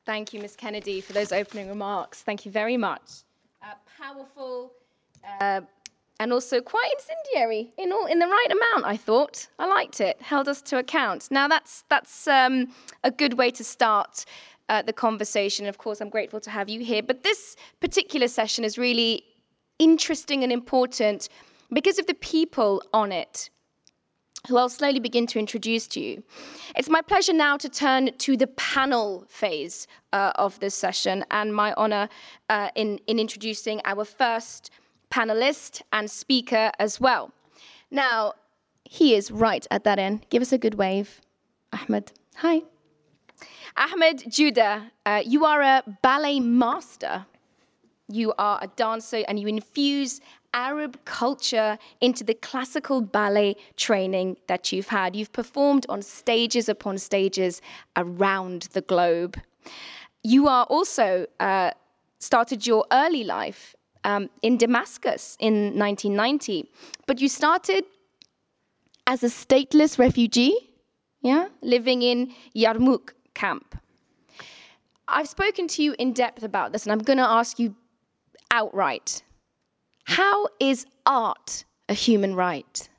Thank you, Ms. Kennedy, for those opening remarks. Thank you very much. Powerful and also quite incendiary in the right amount, I thought. I liked it. Held us to account. Now that's a good way to start the conversation. Of course, I'm grateful to have you here. But this particular session is really interesting and important because of the people on it, who I'll slowly begin to introduce to you. It's my pleasure now to turn to the panel phase of this session, and my honor in introducing our first panelist and speaker as well. Now, he is right at that end. Give us a good wave. Ahmed, hi. Ahmed Juda, you are a ballet master. You are a dancer and you infuse Arab culture into the classical ballet training that you've had. You've performed on stages upon stages around the globe. You are also started your early life in Damascus in 1990, but you started as a stateless refugee, yeah, living in Yarmouk camp. I've spoken to you in depth about this, and I'm going to ask you outright. How is art a human right?